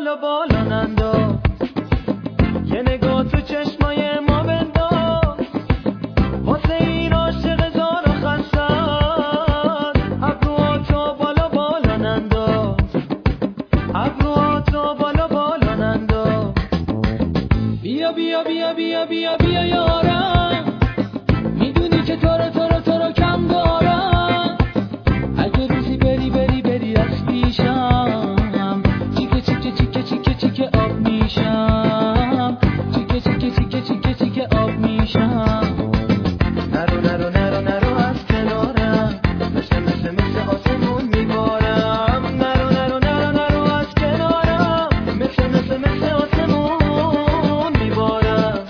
بالا بالا ننداز، یه نگاه تو چشمای ما بنداز، واسه این عاشق زار و خستن. ابروهاتو بالا بالا ننداز، ابروهاتو بالا بالا ننداز. بیا بیا بیا بیا بیا بیا یارم، میدونی که تو رو کم دارم. اگه روزی بری بری بری از پیشم، چیکه چیکه چیکه چیکه چیکه آب میشم، چیکه چیکه چیکه چیکه چیکه آب میشم. نرو نرو نرو نرو از کنارم، مثل آسمون میبارم. نرو نرو نرو نرو از کنارم، مثل آسمون میبارم.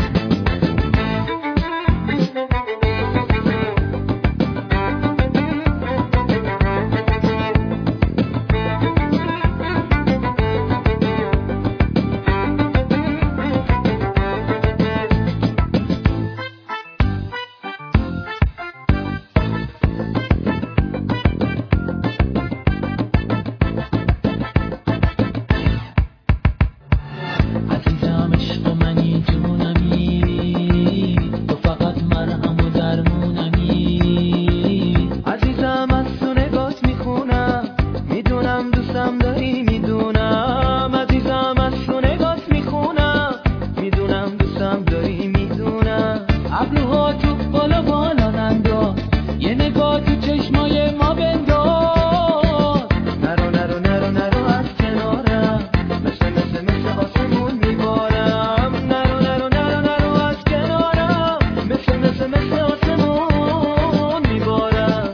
عزیزم عشق منی جونمی، تو فقط مرهم و درمونمی. عزیزم از تو نگات میخونم، میدونم دوستم داری میدونم. عزیزم از تو نگات میخونم، میدونم دوستم داری میدونم. ابروها تو بالا بالا ننداز، یه نگاه تو چشمای ما بنداز. نرو نرو نرو نرو از کنارم، مثل آسمون میبارم. نرو نرو نرو نرو از کنارم، مثل آسمون میبارم.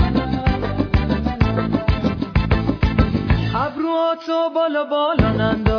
ابروهاتو بالا بالا ننداز،